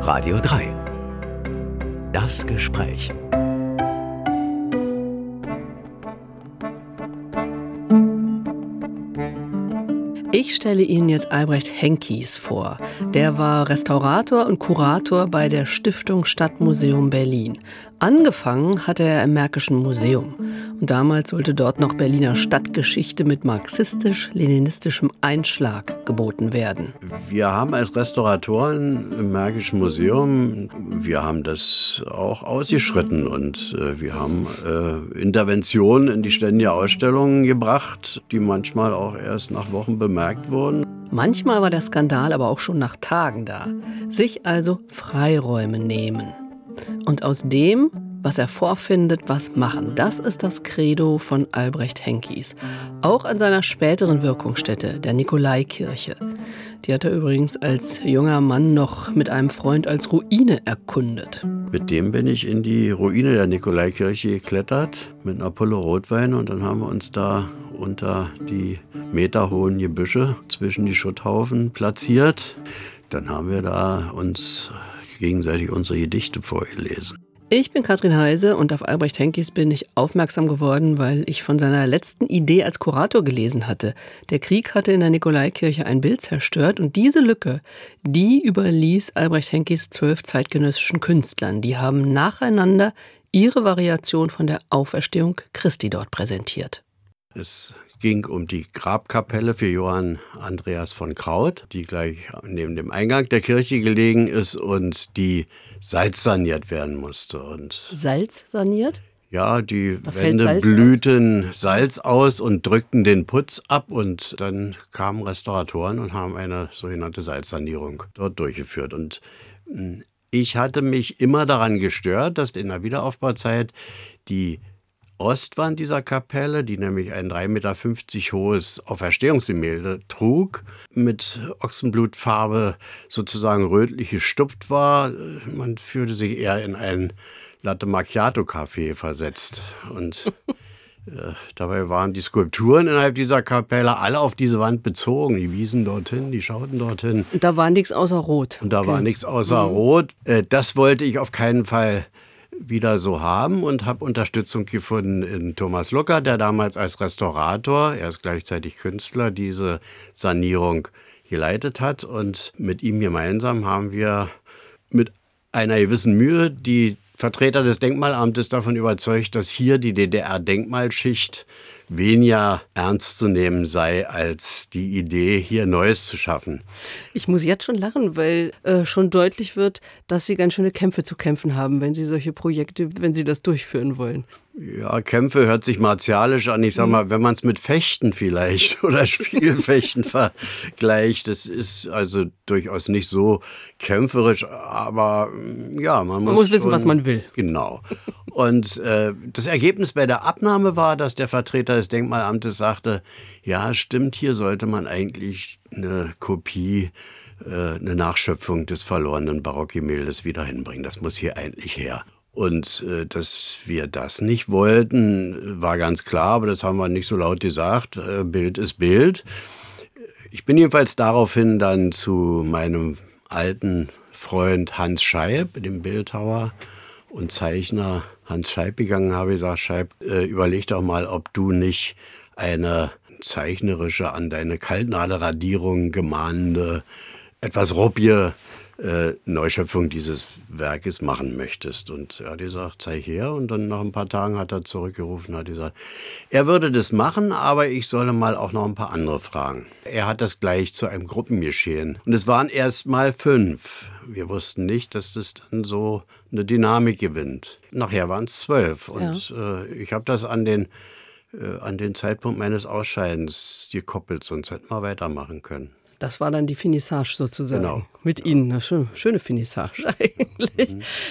Radio 3. Das Gespräch. Ich stelle Ihnen jetzt Albrecht Henkies vor. Der war Restaurator und Kurator bei der Stiftung Stadtmuseum Berlin. Angefangen hatte er im Märkischen Museum. Und damals sollte dort noch Berliner Stadtgeschichte mit marxistisch-leninistischem Einschlag geboten werden. Wir haben als Restauratoren im Märkischen Museum, wir haben das auch ausgeschritten und wir haben Interventionen in die ständige Ausstellung gebracht, die manchmal auch erst nach Wochen bemerkt wurden. Manchmal war der Skandal aber auch schon nach Tagen da. Sich also Freiräume nehmen. Und aus dem, was er vorfindet, was machen. Das ist das Credo von Albrecht Henkies. Auch an seiner späteren Wirkungsstätte, der Nikolaikirche. Die hat er übrigens als junger Mann noch mit einem Freund als Ruine erkundet. Mit dem bin ich in die Ruine der Nikolaikirche geklettert, mit einer Pulle Rotwein. Und dann haben wir uns da unter die meterhohen Gebüsche zwischen die Schutthaufen platziert. Dann haben wir da uns gegenseitig unsere Gedichte vorgelesen. Ich bin Katrin Heise und auf Albrecht Henkies bin ich aufmerksam geworden, weil ich von seiner letzten Idee als Kurator gelesen hatte. Der Krieg hatte in der Nikolaikirche ein Bild zerstört und diese Lücke, die überließ Albrecht Henkies 12 zeitgenössischen Künstlern. Die haben nacheinander ihre Variation von der Auferstehung Christi dort präsentiert. Es ging um die Grabkapelle für Johann Andreas von Kraut, die gleich neben dem Eingang der Kirche gelegen ist und die salzsaniert werden musste. Und Salz saniert? Ja, die Wände blühten Salz aus und drückten den Putz ab und dann kamen Restauratoren und haben eine sogenannte Salzsanierung dort durchgeführt. Und ich hatte mich immer daran gestört, dass in der Wiederaufbauzeit die Ostwand dieser Kapelle, die nämlich ein 3,50 Meter hohes Auferstehungsgemälde trug, mit Ochsenblutfarbe sozusagen rötlich gestupft war. Man fühlte sich eher in ein Latte Macchiato Café versetzt. Und dabei waren die Skulpturen innerhalb dieser Kapelle alle auf diese Wand bezogen. Die wiesen dorthin, die schauten dorthin. Und da war nichts außer Rot. Und da war nichts außer Rot. Das wollte ich auf keinen Fall wieder so haben und habe Unterstützung gefunden in Thomas Lucker, der damals als Restaurator, er ist gleichzeitig Künstler, diese Sanierung geleitet hat. Und mit ihm gemeinsam haben wir mit einer gewissen Mühe die Vertreter des Denkmalamtes davon überzeugt, dass hier die DDR-Denkmalschicht weniger ernst zu nehmen sei als die Idee, hier Neues zu schaffen. Ich muss jetzt schon lachen, weil schon deutlich wird, dass Sie ganz schöne Kämpfe zu kämpfen haben, wenn Sie solche Projekte, wenn Sie das durchführen wollen. Ja, Kämpfe hört sich martialisch an. Ich sag mal, wenn man es mit Fechten vielleicht oder Spiegelfechten vergleicht, das ist also durchaus nicht so kämpferisch, aber ja, man muss wissen, was man will. Genau. Und das Ergebnis bei der Abnahme war, dass der Vertreter des Denkmalamtes sagte, ja, stimmt, hier sollte man eigentlich eine Kopie, eine Nachschöpfung des verlorenen Barockgemäldes wieder hinbringen. Das muss hier eigentlich her. Und dass wir das nicht wollten, war ganz klar, aber das haben wir nicht so laut gesagt. Bild ist Bild. Ich bin jedenfalls daraufhin dann zu meinem alten Freund Hans Scheib, dem Bildhauer und Zeichner Hans Scheib gegangen, habe gesagt, Scheib, überleg doch mal, ob du nicht eine zeichnerische, an deine Kaltnadelradierung gemahnende, etwas ruppige Neuschöpfung dieses Werkes machen möchtest. Und er hat gesagt, zeig her. Und dann nach ein paar Tagen hat er zurückgerufen und hat gesagt, er würde das machen, aber ich solle mal auch noch ein paar andere fragen. Er hat das gleich zu einem Gruppengeschehen. Und es waren erst mal 5. Wir wussten nicht, dass das dann so eine Dynamik gewinnt. Nachher waren es 12. Und ich habe das an den Zeitpunkt meines Ausscheidens gekoppelt, sonst hätten wir weitermachen können. Das war dann die Finissage sozusagen. Genau. Mit Ihnen. Eine schöne Finissage eigentlich.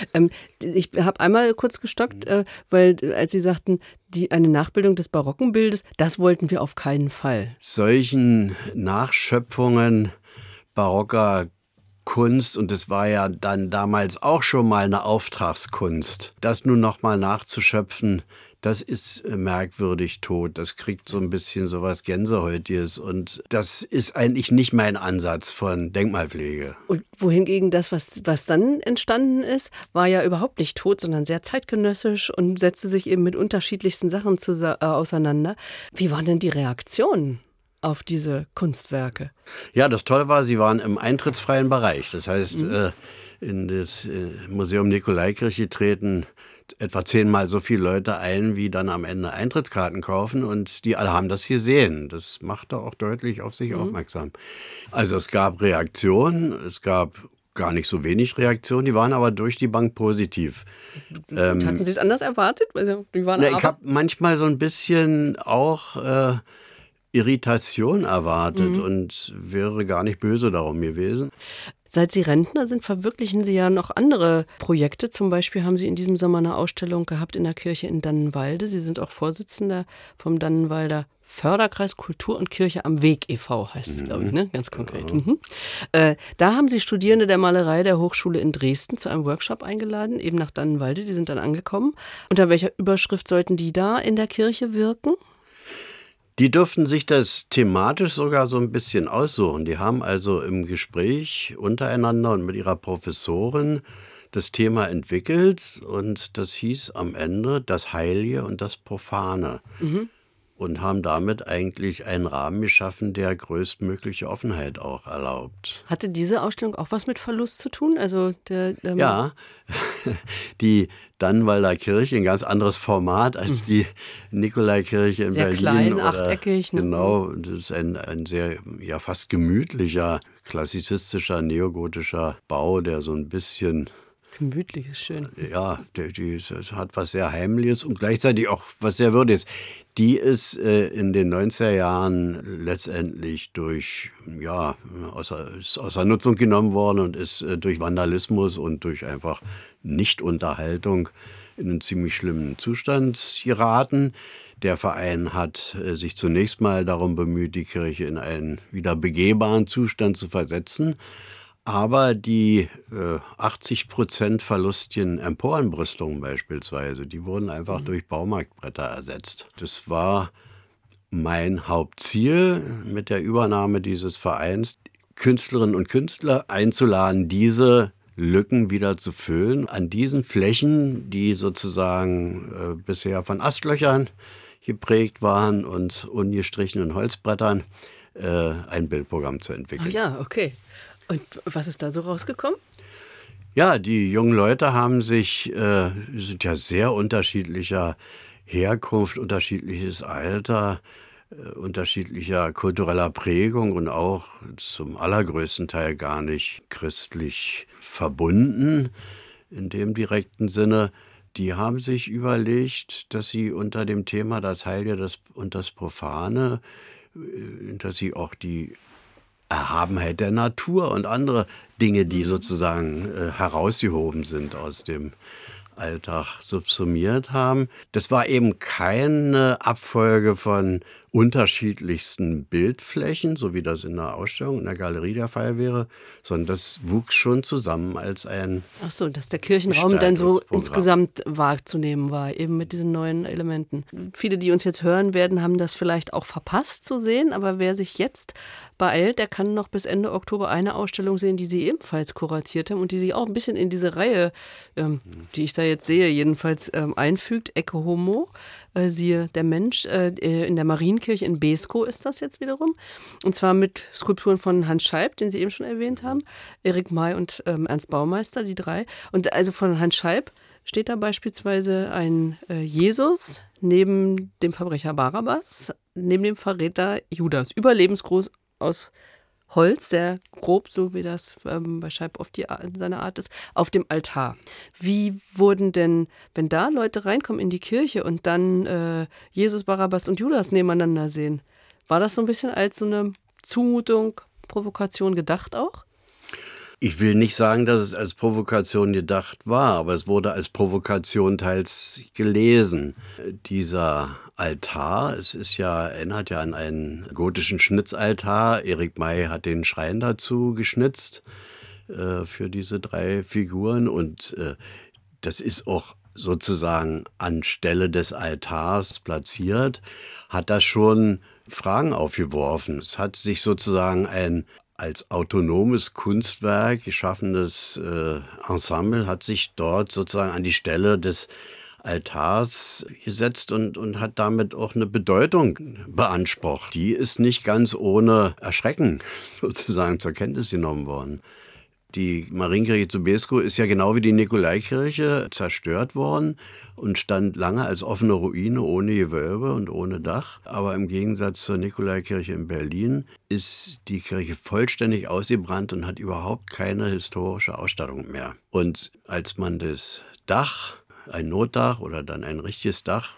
Ich habe einmal kurz gestockt, weil als Sie sagten, eine Nachbildung des barocken Bildes, das wollten wir auf keinen Fall. Solchen Nachschöpfungen barocker Kunst, und das war ja dann damals auch schon mal eine Auftragskunst, das nun noch mal nachzuschöpfen, das ist merkwürdig tot. Das kriegt so ein bisschen sowas Gänsehäutiges. Und das ist eigentlich nicht mein Ansatz von Denkmalpflege. Und wohingegen das, was dann entstanden ist, war ja überhaupt nicht tot, sondern sehr zeitgenössisch und setzte sich eben mit unterschiedlichsten Sachen auseinander. Wie waren denn die Reaktionen auf diese Kunstwerke? Ja, das Tolle war, sie waren im eintrittsfreien Bereich. Das heißt, in das Museum Nikolaikirche treten etwa 10-mal so viele Leute ein, wie dann am Ende Eintrittskarten kaufen, und die alle haben das gesehen. Das machte auch deutlich auf sich aufmerksam. Also es gab Reaktionen, es gab gar nicht so wenig Reaktionen, die waren aber durch die Bank positiv. Hatten Sie es anders erwartet? Also, die waren Ich habe manchmal so ein bisschen auch Irritation erwartet und wäre gar nicht böse darum gewesen. Seit Sie Rentner sind, verwirklichen Sie ja noch andere Projekte. Zum Beispiel haben Sie in diesem Sommer eine Ausstellung gehabt in der Kirche in Dannenwalde. Sie sind auch Vorsitzender vom Dannenwalder Förderkreis Kultur und Kirche am Weg e.V. heißt es, glaube ich, ne? Ganz konkret. Da haben Sie Studierende der Malerei der Hochschule in Dresden zu einem Workshop eingeladen, eben nach Dannenwalde. Die sind dann angekommen. Unter welcher Überschrift sollten die da in der Kirche wirken? Die durften sich das thematisch sogar so ein bisschen aussuchen. Die haben also im Gespräch untereinander und mit ihrer Professorin das Thema entwickelt, und das hieß am Ende das Heilige und das Profane. Und haben damit eigentlich einen Rahmen geschaffen, der größtmögliche Offenheit auch erlaubt. Hatte diese Ausstellung auch was mit Verlust zu tun? Also Ja, die Dannenwalder Kirche, ein ganz anderes Format als die Nikolaikirche in sehr Berlin. klein, achteckig. Ne? Genau, das ist ein sehr, ja, fast gemütlicher, klassizistischer, neogotischer Bau, der so ein bisschen... Gemütlich ist schön. Ja, die hat was sehr Heimliches und gleichzeitig auch was sehr Würdiges. Die ist in den 90er Jahren letztendlich außer Nutzung genommen worden und ist durch Vandalismus und durch einfach Nichtunterhaltung in einen ziemlich schlimmen Zustand geraten. Der Verein hat sich zunächst mal darum bemüht, die Kirche in einen wieder begehbaren Zustand zu versetzen. Aber die 80% verlustigen Emporenbrüstungen beispielsweise, die wurden einfach durch Baumarktbretter ersetzt. Das war mein Hauptziel mit der Übernahme dieses Vereins, Künstlerinnen und Künstler einzuladen, diese Lücken wieder zu füllen. An diesen Flächen, die sozusagen bisher von Astlöchern geprägt waren und ungestrichenen Holzbrettern, ein Bildprogramm zu entwickeln. Ach ja, okay. Und was ist da so rausgekommen? Ja, die jungen Leute sind ja sehr unterschiedlicher Herkunft, unterschiedliches Alter, unterschiedlicher kultureller Prägung und auch zum allergrößten Teil gar nicht christlich verbunden in dem direkten Sinne. Die haben sich überlegt, dass sie unter dem Thema das Heilige und das Profane, dass sie auch die Erhabenheit der Natur und andere Dinge, die sozusagen herausgehoben sind aus dem Alltag, subsumiert haben. Das war eben keine Abfolge von unterschiedlichsten Bildflächen, so wie das in der Ausstellung, in der Galerie der Fall wäre, sondern das wuchs schon zusammen als ein... Ach so, dass der Kirchenraum dann so insgesamt wahrzunehmen war, eben mit diesen neuen Elementen. Viele, die uns jetzt hören werden, haben das vielleicht auch verpasst zu sehen, aber wer sich jetzt beeilt, der kann noch bis Ende Oktober eine Ausstellung sehen, die Sie ebenfalls kuratiert haben und die sich auch ein bisschen in diese Reihe, die ich da jetzt sehe, jedenfalls einfügt, Ecce Homo, siehe der Mensch, in der Marienkirche in Beeskow ist das jetzt wiederum. Und zwar mit Skulpturen von Hans Scheib, den Sie eben schon erwähnt haben, Erik May und Ernst Baumeister, die drei. Und also von Hans Scheib steht da beispielsweise ein Jesus neben dem Verbrecher Barabbas, neben dem Verräter Judas, überlebensgroß aus Holz, sehr grob, so wie das bei Scheib oft seine Art ist, auf dem Altar. Wie wurden denn, wenn da Leute reinkommen in die Kirche und dann Jesus, Barabbas und Judas nebeneinander sehen, war das so ein bisschen als so eine Zumutung, Provokation gedacht auch? Ich will nicht sagen, dass es als Provokation gedacht war, aber es wurde als Provokation teils gelesen. Dieser Altar, erinnert ja an einen gotischen Schnitzaltar. Erik May hat den Schrein dazu geschnitzt für diese drei Figuren und das ist auch sozusagen anstelle des Altars platziert, hat das schon Fragen aufgeworfen. Es hat sich sozusagen ein als autonomes Kunstwerk geschaffenes Ensemble hat sich dort sozusagen an die Stelle des Altars gesetzt und hat damit auch eine Bedeutung beansprucht. Die ist nicht ganz ohne Erschrecken sozusagen zur Kenntnis genommen worden. Die Marienkirche zu Beeskow ist ja genau wie die Nikolaikirche zerstört worden und stand lange als offene Ruine ohne Gewölbe und ohne Dach. Aber im Gegensatz zur Nikolaikirche in Berlin ist die Kirche vollständig ausgebrannt und hat überhaupt keine historische Ausstattung mehr. Und als man das Dach, ein Notdach oder dann ein richtiges Dach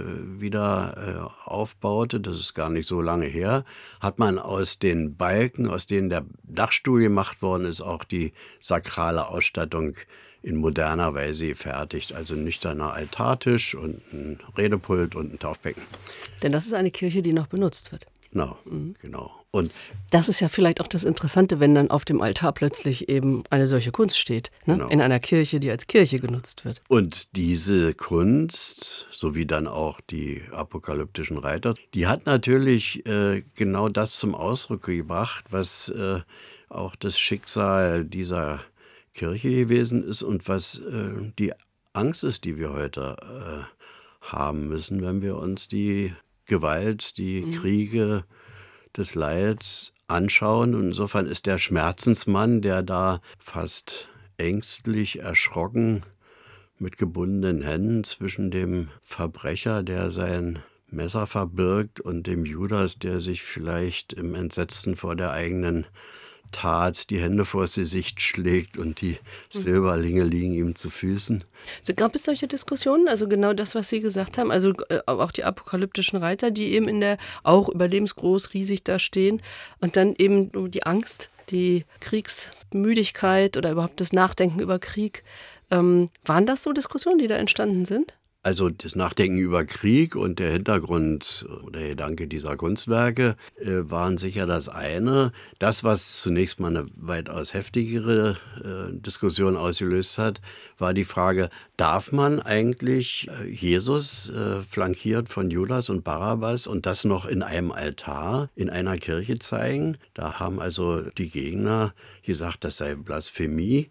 wieder aufbaute, das ist gar nicht so lange her, hat man aus den Balken, aus denen der Dachstuhl gemacht worden ist, auch die sakrale Ausstattung in moderner Weise gefertigt. Also ein nüchterner Altartisch und ein Redepult und ein Taufbecken. Denn das ist eine Kirche, die noch benutzt wird. Genau. Und das ist ja vielleicht auch das Interessante, wenn dann auf dem Altar plötzlich eben eine solche Kunst steht, ne? Genau. In einer Kirche, die als Kirche genutzt wird. Und diese Kunst, sowie dann auch die apokalyptischen Reiter, die hat natürlich genau das zum Ausdruck gebracht, was auch das Schicksal dieser Kirche gewesen ist und was die Angst ist, die wir heute haben müssen, wenn wir uns die Gewalt, die Kriege des Leids anschauen. Und insofern ist der Schmerzensmann, der da fast ängstlich, erschrocken, mit gebundenen Händen zwischen dem Verbrecher, der sein Messer verbirgt, und dem Judas, der sich vielleicht im Entsetzen vor der eigenen Tat die Hände vors Gesicht schlägt und die Silberlinge liegen ihm zu Füßen. Gab es solche Diskussionen? Also genau das, was Sie gesagt haben, also auch die apokalyptischen Reiter, die eben in der auch überlebensgroß, riesig da stehen und dann eben die Angst, die Kriegsmüdigkeit oder überhaupt das Nachdenken über Krieg. Waren das so Diskussionen, die da entstanden sind? Also das Nachdenken über Krieg und der Hintergrund oder der Gedanke dieser Kunstwerke waren sicher das eine. Das, was zunächst mal eine weitaus heftigere Diskussion ausgelöst hat, war die Frage, darf man eigentlich Jesus flankiert von Judas und Barabbas und das noch in einem Altar, in einer Kirche zeigen? Da haben also die Gegner gesagt, das sei Blasphemie.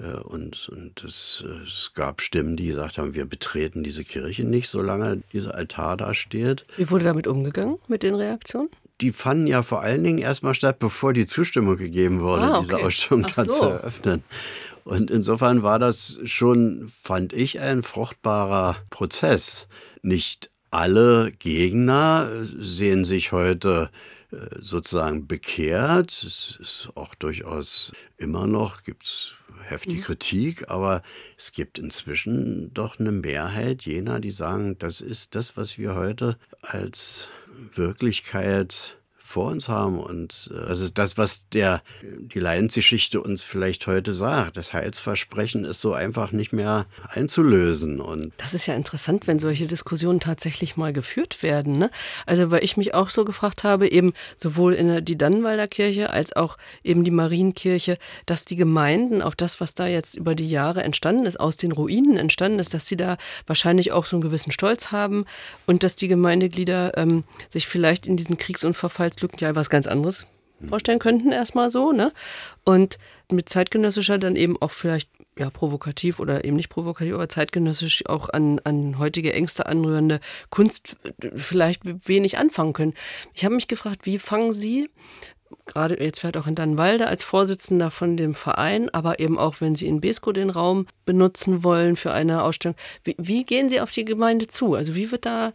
Und es gab Stimmen, die gesagt haben, wir betreten diese Kirche nicht, solange dieser Altar da steht. Wie wurde damit umgegangen, mit den Reaktionen? Die fanden ja vor allen Dingen erstmal statt, bevor die Zustimmung gegeben wurde, diese Ausstellung da zu eröffnen. Und insofern war das schon, fand ich, ein fruchtbarer Prozess. Nicht alle Gegner sehen sich heute sozusagen bekehrt. Es ist auch durchaus immer noch, gibt es heftige Kritik, aber es gibt inzwischen doch eine Mehrheit jener, die sagen, das ist das, was wir heute als Wirklichkeit vor uns haben. Und das ist das, was die Leidensgeschichte uns vielleicht heute sagt. Das Heilsversprechen ist so einfach nicht mehr einzulösen. Und das ist ja interessant, wenn solche Diskussionen tatsächlich mal geführt werden, ne? Also weil ich mich auch so gefragt habe, eben sowohl in die Dannenwalder Kirche als auch eben die Marienkirche, dass die Gemeinden auf das, was da jetzt über die Jahre entstanden ist, aus den Ruinen entstanden ist, dass sie da wahrscheinlich auch so einen gewissen Stolz haben und dass die Gemeindeglieder sich vielleicht in diesen Kriegs- und Verfallslücken ja was ganz anderes vorstellen könnten, erstmal so, ne? Und mit zeitgenössischer dann eben auch vielleicht ja provokativ oder eben nicht provokativ, aber zeitgenössisch auch an heutige Ängste anrührende Kunst vielleicht wenig anfangen können. Ich habe mich gefragt, wie fangen Sie, gerade jetzt vielleicht auch in Dannenwalde als Vorsitzender von dem Verein, aber eben auch, wenn Sie in Beeskow den Raum benutzen wollen für eine Ausstellung, wie gehen Sie auf die Gemeinde zu? Also wie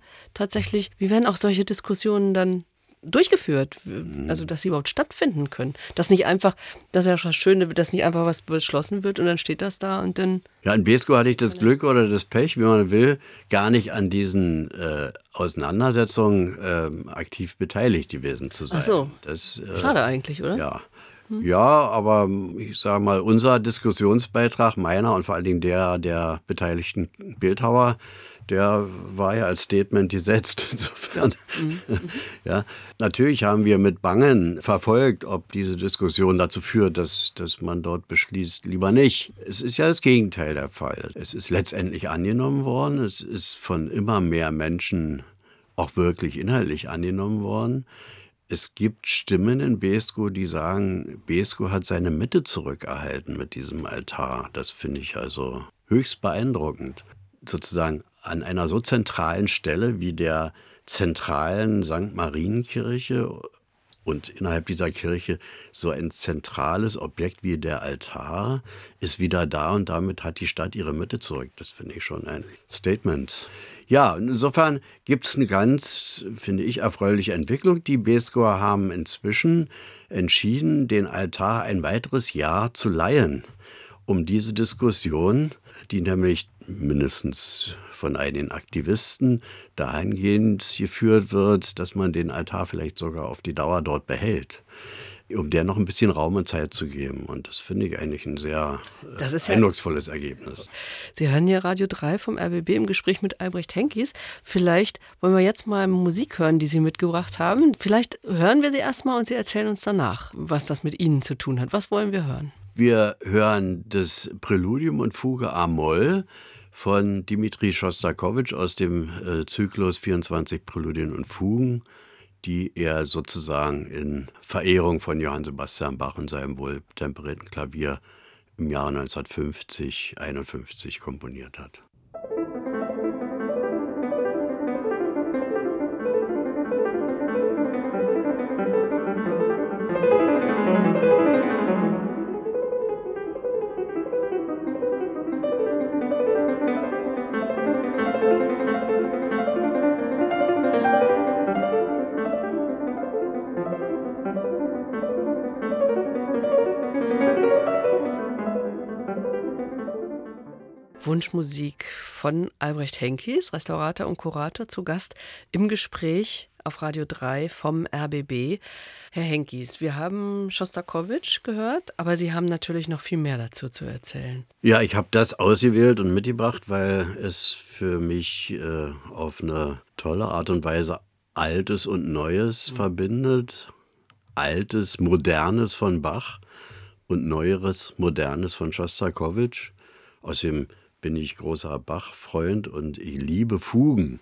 werden auch solche Diskussionen dann durchgeführt, also dass sie überhaupt stattfinden können. Das ist ja das Schöne, dass nicht einfach was beschlossen wird und dann steht das da und dann... Ja, in Beeskow hatte ich das Glück oder das Pech, wie man will, gar nicht an diesen Auseinandersetzungen aktiv beteiligt gewesen zu sein. Ach so, schade eigentlich, oder? Ja. Ja, aber ich sage mal, unser Diskussionsbeitrag, meiner und vor allen Dingen der beteiligten Bildhauer, der war ja als Statement gesetzt. Insofern, ja, natürlich haben wir mit Bangen verfolgt, ob diese Diskussion dazu führt, dass man dort beschließt, lieber nicht. Es ist ja das Gegenteil der Fall. Es ist letztendlich angenommen worden. Es ist von immer mehr Menschen auch wirklich inhaltlich angenommen worden. Es gibt Stimmen in Beeskow, die sagen, Beeskow hat seine Mitte zurückerhalten mit diesem Altar. Das finde ich also höchst beeindruckend. Sozusagen an einer so zentralen Stelle wie der zentralen St. Marienkirche und innerhalb dieser Kirche so ein zentrales Objekt wie der Altar ist wieder da und damit hat die Stadt ihre Mitte zurück. Das finde ich schon ein Statement. Ja, insofern gibt es eine ganz, finde ich, erfreuliche Entwicklung. Die Beeskower haben inzwischen entschieden, den Altar ein weiteres Jahr zu leihen, um diese Diskussion, die nämlich mindestens von einigen Aktivisten dahingehend geführt wird, dass man den Altar vielleicht sogar auf die Dauer dort behält, um der noch ein bisschen Raum und Zeit zu geben. Und das finde ich eigentlich ein sehr eindrucksvolles Ergebnis. Sie hören hier Radio 3 vom RBB im Gespräch mit Albrecht Henkis. Vielleicht wollen wir jetzt mal Musik hören, die Sie mitgebracht haben. Vielleicht hören wir sie erstmal und Sie erzählen uns danach, was das mit Ihnen zu tun hat. Was wollen wir hören? Wir hören das Präludium und Fuge A-Moll von Dmitri Schostakowitsch aus dem Zyklus 24 Präludien und Fugen, die er sozusagen in Verehrung von Johann Sebastian Bach und seinem wohltemperierten Klavier im Jahre 1950-51 komponiert hat. Wunschmusik von Albrecht Henkis, Restaurator und Kurator, zu Gast im Gespräch auf Radio 3 vom RBB. Herr Henkis, wir haben Schostakowitsch gehört, aber Sie haben natürlich noch viel mehr dazu zu erzählen. Ja, ich habe das ausgewählt und mitgebracht, weil es für mich auf eine tolle Art und Weise Altes und Neues verbindet. Altes, Modernes von Bach und Neueres, Modernes von Schostakowitsch. Außerdem bin ich großer Bach-Freund und ich liebe Fugen.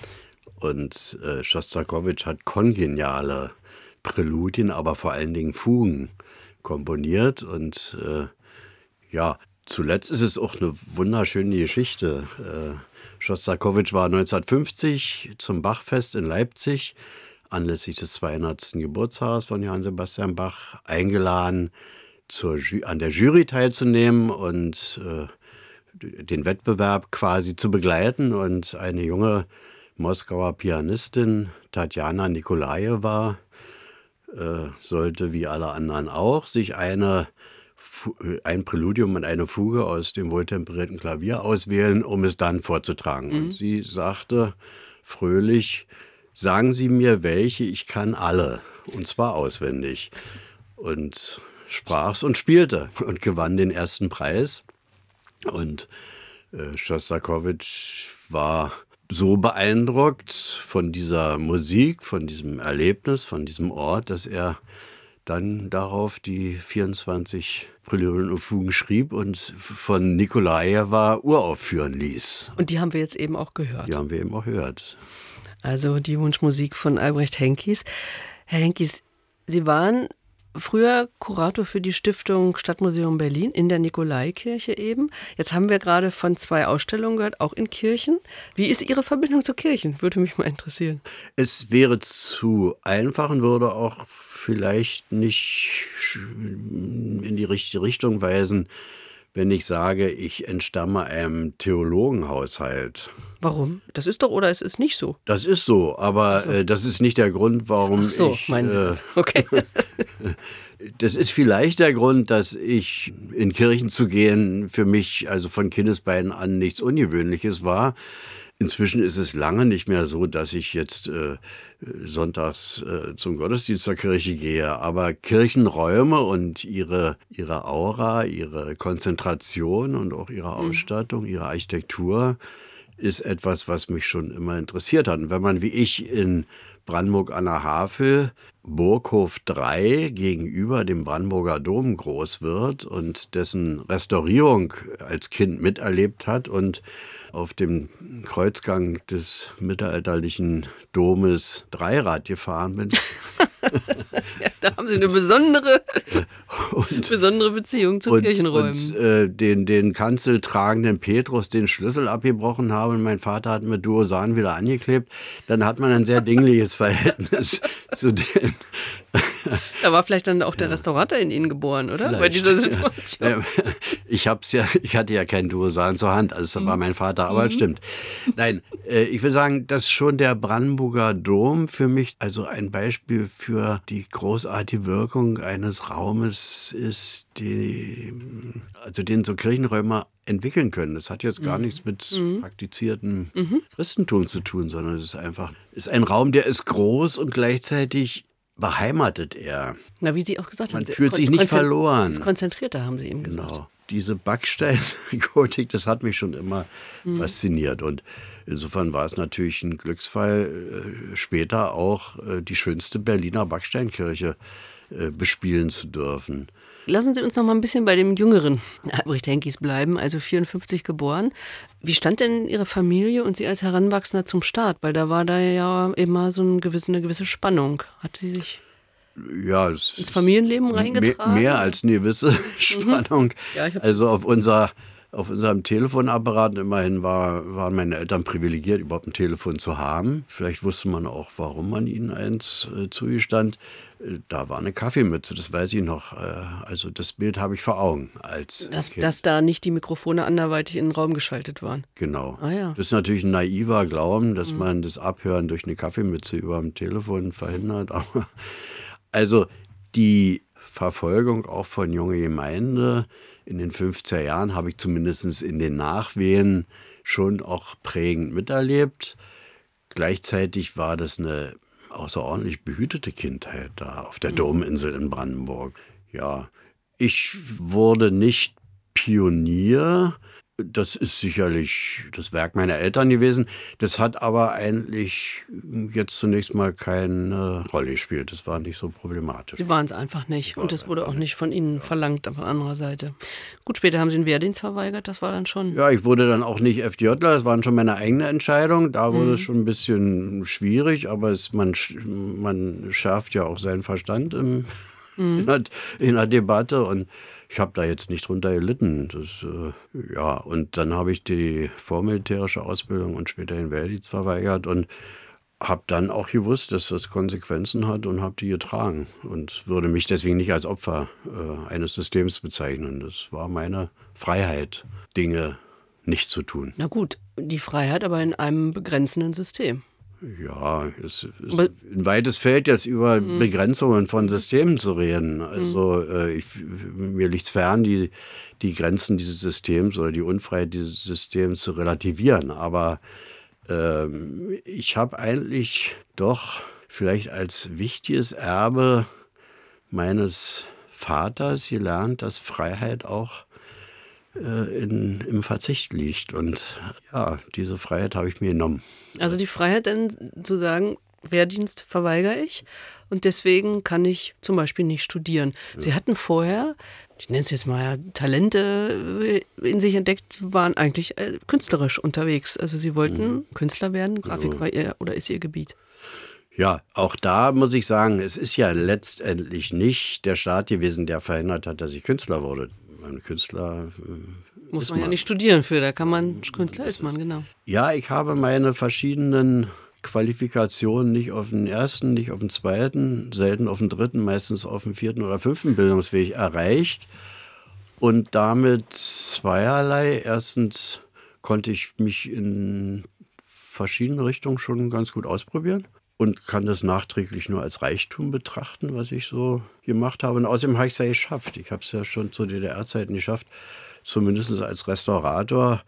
Und Schostakowitsch hat kongeniale Präludien, aber vor allen Dingen Fugen komponiert. Und ja, zuletzt ist es auch eine wunderschöne Geschichte. Schostakowitsch war 1950 zum Bachfest in Leipzig anlässlich des 200. Geburtstages von Johann Sebastian Bach eingeladen, an der Jury teilzunehmen und den Wettbewerb quasi zu begleiten. Und eine junge Moskauer Pianistin, Tatjana Nikolajewa, sollte wie alle anderen auch sich ein Präludium und eine Fuge aus dem wohltemperierten Klavier auswählen, um es dann vorzutragen. Und sie sagte fröhlich, sagen Sie mir welche, ich kann alle, und zwar auswendig. Und sprach's und spielte und gewann den ersten Preis. Und Schostakowitsch war so beeindruckt von dieser Musik, von diesem Erlebnis, von diesem Ort, dass er dann darauf die 24 Präludien und Fugen schrieb und von Nikolajewa uraufführen ließ. Und die haben wir jetzt eben auch gehört. Die haben wir eben auch gehört. Also die Wunschmusik von Albrecht Henkis. Herr Henkis, Sie waren früher Kurator für die Stiftung Stadtmuseum Berlin in der Nikolaikirche eben. Jetzt haben wir gerade von 2 Ausstellungen gehört, auch in Kirchen. Wie ist Ihre Verbindung zu Kirchen? Würde mich mal interessieren. Es wäre zu einfach und würde auch vielleicht nicht in die richtige Richtung weisen, wenn ich sage, ich entstamme einem Theologenhaushalt. Warum? Das ist doch, oder es ist nicht so? Das ist so, aber das ist nicht der Grund, warum ich... meinen Sie das? Okay. Das ist vielleicht der Grund, dass ich in Kirchen zu gehen für mich also von Kindesbeinen an nichts Ungewöhnliches war. Inzwischen ist es lange nicht mehr so, dass ich jetzt sonntags zum Gottesdienst zur Kirche gehe. Aber Kirchenräume und ihre Aura, ihre Konzentration und auch ihre Ausstattung, ihre Architektur ist etwas, was mich schon immer interessiert hat. Und wenn man wie ich in Brandenburg an der Havel, Burghof 3 gegenüber dem Brandenburger Dom groß wird und dessen Restaurierung als Kind miterlebt hat und auf dem Kreuzgang des mittelalterlichen Domes Dreirad gefahren bin. Ja, da haben Sie eine besondere Beziehung zu Kirchenräumen. Und den kanzeltragenden Petrus den Schlüssel abgebrochen habe und mein Vater hat mit Duosan wieder angeklebt, dann hat man ein sehr dingliches Verhältnis zu den. Da war vielleicht dann auch der Restaurator in Ihnen geboren, oder? Vielleicht. Bei dieser Situation. Ich hatte ja kein Duosan zur Hand, also das war mein Vater, aber es stimmt. Nein, ich will sagen, dass schon der Brandenburger Dom für mich also ein Beispiel für die großartige Wirkung eines Raumes ist, den so Kirchenräume entwickeln können. Das hat jetzt gar nichts mit praktiziertem Christentum zu tun, sondern es ist ein Raum, der ist groß und gleichzeitig beheimatet er. Na, wie Sie auch gesagt haben. Man fühlt sich nicht verloren. Das Konzentrierte, haben Sie eben gesagt. Genau. Diese Backsteingotik, das hat mich schon immer fasziniert. Und insofern war es natürlich ein Glücksfall, später auch die schönste Berliner Backsteinkirche bespielen zu dürfen. Lassen Sie uns noch mal ein bisschen bei dem jüngeren Albrecht Henkis bleiben, also 54 geboren. Wie stand denn Ihre Familie und Sie als Heranwachsender zum Start? Weil da war da ja immer so eine gewisse Spannung. Hat sie sich ins Familienleben reingetragen? Mehr als eine gewisse Spannung. Ja, also auf unserem Telefonapparat, immerhin waren meine Eltern privilegiert, überhaupt ein Telefon zu haben. Vielleicht wusste man auch, warum man ihnen eins zugestand. Da war eine Kaffeemütze, das weiß ich noch. Also das Bild habe ich vor Augen. Dass da nicht die Mikrofone anderweitig in den Raum geschaltet waren. Genau. Ah, ja. Das ist natürlich ein naiver Glauben, dass man das Abhören durch eine Kaffeemütze über dem Telefon verhindert. Aber also die Verfolgung auch von Junge Gemeinde in den 50er Jahren habe ich zumindest in den Nachwehen schon auch prägend miterlebt. Gleichzeitig war das eine außerordentlich behütete Kindheit da auf der Dominsel in Brandenburg. Ja, ich wurde nicht Pionier. Das ist sicherlich das Werk meiner Eltern gewesen. Das hat aber eigentlich jetzt zunächst mal keine Rolle gespielt. Das war nicht so problematisch. Sie waren es einfach nicht. Und das wurde auch nicht von Ihnen verlangt, von anderer Seite. Gut, später haben Sie den Wehrdienst verweigert. Das war dann schon... Ja, ich wurde dann auch nicht FDJler. Das war schon meine eigene Entscheidung. Da wurde es schon ein bisschen schwierig. Aber man schärft ja auch seinen Verstand in der Debatte. Und ich habe da jetzt nicht drunter gelitten. Und dann habe ich die vormilitärische Ausbildung und später den Wehrdienst verweigert und habe dann auch gewusst, dass das Konsequenzen hat und habe die getragen und würde mich deswegen nicht als Opfer eines Systems bezeichnen. Das war meine Freiheit, Dinge nicht zu tun. Na gut, die Freiheit aber in einem begrenzenden System. Ja, es ist ein weites Feld, jetzt über Begrenzungen von Systemen zu reden. Also mir liegt es fern, die Grenzen dieses Systems oder die Unfreiheit dieses Systems zu relativieren. Aber ich habe eigentlich doch vielleicht als wichtiges Erbe meines Vaters gelernt, dass Freiheit auch im Verzicht liegt. Und ja, diese Freiheit habe ich mir genommen. Also die Freiheit dann zu sagen, Wehrdienst verweigere ich und deswegen kann ich zum Beispiel nicht studieren. Ja. Sie hatten vorher, ich nenne es jetzt mal, Talente in sich entdeckt, waren eigentlich künstlerisch unterwegs. Also Sie wollten Künstler werden, Grafik war ist Ihr Gebiet. Ja, auch da muss ich sagen, es ist ja letztendlich nicht der Staat gewesen, der verhindert hat, dass ich Künstler wurde. Ein Künstler muss man ja nicht studieren für, da kann man, Künstler ist man, genau. Ja, ich habe meine verschiedenen Qualifikationen nicht auf den ersten, nicht auf den zweiten, selten auf den dritten, meistens auf den vierten oder fünften Bildungsweg erreicht. Und damit zweierlei. Erstens konnte ich mich in verschiedene Richtungen schon ganz gut ausprobieren. Und kann das nachträglich nur als Reichtum betrachten, was ich so gemacht habe. Und außerdem habe ich es ja geschafft. Ich habe es ja schon zu DDR-Zeiten geschafft, zumindest als Restaurator,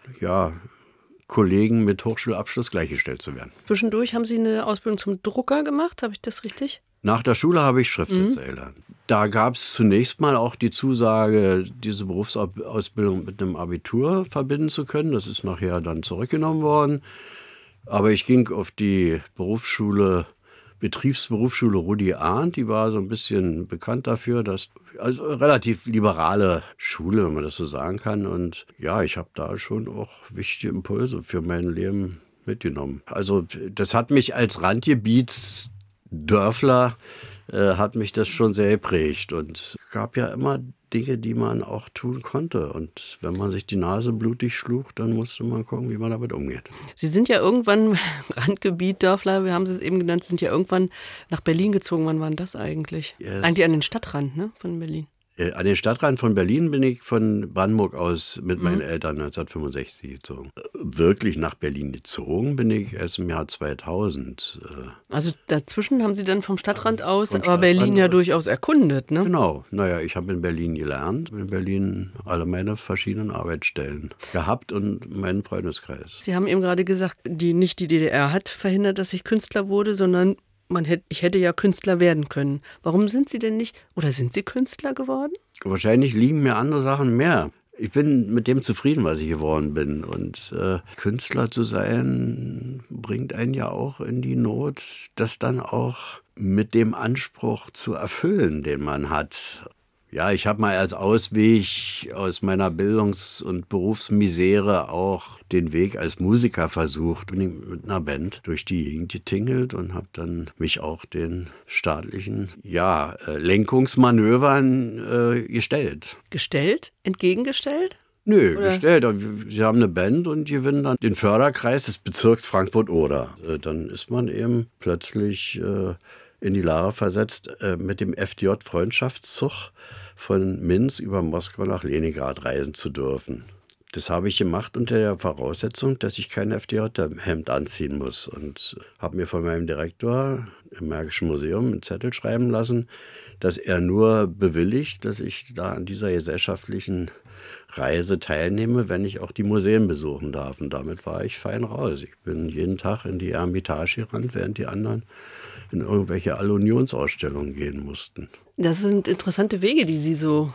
Kollegen mit Hochschulabschluss gleichgestellt zu werden. Zwischendurch haben Sie eine Ausbildung zum Drucker gemacht, habe ich das richtig? Nach der Schule habe ich Schriftsetzer gelernt. Da gab es zunächst mal auch die Zusage, diese Berufsausbildung mit einem Abitur verbinden zu können. Das ist nachher dann zurückgenommen worden. Aber ich ging auf die Betriebsberufsschule Rudi Arndt. Die war so ein bisschen bekannt dafür, also relativ liberale Schule, wenn man das so sagen kann. Und ja, ich habe da schon auch wichtige Impulse für mein Leben mitgenommen. Also das hat mich als Randgebietsdörfler hat mich das schon sehr geprägt. Und es gab ja immer Dinge, die man auch tun konnte. Und wenn man sich die Nase blutig schlug, dann musste man gucken, wie man damit umgeht. Sie sind ja irgendwann, Randgebiet, Dörfler, wir haben Sie es eben genannt, sind ja irgendwann nach Berlin gezogen. Wann war denn das eigentlich? Yes. Eigentlich an den Stadtrand, ne, von Berlin. An den Stadtrand von Berlin bin ich von Brandenburg aus mit meinen Eltern 1965 gezogen. Wirklich nach Berlin gezogen bin ich erst im Jahr 2000. Also dazwischen haben Sie dann vom Stadtrand aus, vom aber Berlin Stadtrand ja aus. Durchaus erkundet, ne? Genau. Naja, ich habe in Berlin gelernt, in Berlin alle meine verschiedenen Arbeitsstellen gehabt und meinen Freundeskreis. Sie haben eben gerade gesagt, nicht die DDR hat verhindert, dass ich Künstler wurde, sondern ich hätte ja Künstler werden können. Warum sind Sie denn nicht, oder sind Sie Künstler geworden? Wahrscheinlich liegen mir andere Sachen mehr. Ich bin mit dem zufrieden, was ich geworden bin. Und Künstler zu sein, bringt einen ja auch in die Not, das dann auch mit dem Anspruch zu erfüllen, den man hat. Ja, ich habe mal als Ausweg aus meiner Bildungs- und Berufsmisere auch den Weg als Musiker versucht. Bin ich mit einer Band durch die Gegend getingelt und habe dann mich auch den staatlichen Lenkungsmanövern gestellt. Gestellt? Entgegengestellt? Nö, Oder? gestellt. Sie haben eine Band und gewinnen dann den Förderkreis des Bezirks Frankfurt-Oder. Dann ist man eben plötzlich in die Lage versetzt, mit dem FDJ-Freundschaftszug von Minsk über Moskau nach Leningrad reisen zu dürfen. Das habe ich gemacht unter der Voraussetzung, dass ich kein FDJ-Hemd anziehen muss. Und habe mir von meinem Direktor im Märkischen Museum einen Zettel schreiben lassen, dass er nur bewilligt, dass ich da an dieser gesellschaftlichen Reise teilnehme, wenn ich auch die Museen besuchen darf. Und damit war ich fein raus. Ich bin jeden Tag in die Eremitage gerannt, während die anderen in irgendwelche All-Unions-Ausstellungen gehen mussten. Das sind interessante Wege, die Sie so